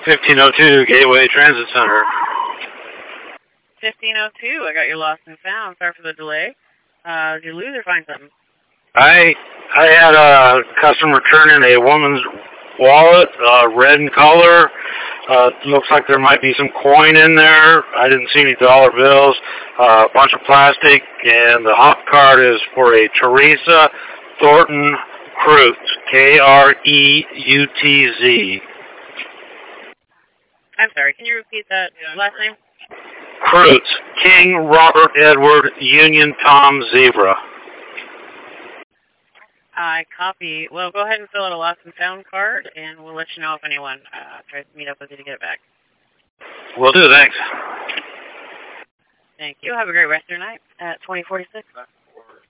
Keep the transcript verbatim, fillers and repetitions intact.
fifteen oh two Gateway Transit Center. fifteen oh two, I got your lost and found. Sorry for the delay. Uh, did you lose or find something? I I had a customer turn in a woman's wallet, uh, red in color. Uh, looks like there might be some coin in there. I didn't see any dollar bills. Uh, a bunch of plastic, and the hop card is for a Teresa Thornton Kreutz, K R E U T Z. I'm sorry, can you repeat that last name? Kreutz, King Robert Edward Union Tom Zebra. I copy. Well, go ahead and fill out a lost and found card, and we'll let you know if anyone uh, tries to meet up with you to get it back. Will do, thanks. Thank you. Have a great rest of your night at twenty forty-six.